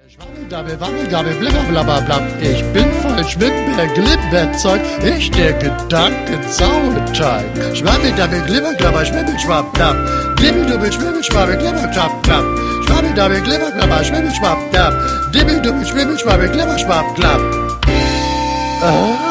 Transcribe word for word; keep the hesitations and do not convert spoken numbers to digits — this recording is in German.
Schwabbeldabbel, wabbeldabel, blibberblabberblab. Ich bin voll Schwimmbär, Glibberzeug, ich der Gedankensauerteig. Schwabbeldabbel, glibberglabber, schwibbelschwabbdab. Dibbeldubbel, schwibbelschwabbel, glibberklappklapp. Schwabbeldabbel, glibberglabber, schwibbelschwabbdab. Dibbeldubbel, schwibbelschwabbel, glibberschwabbklapp. Ah.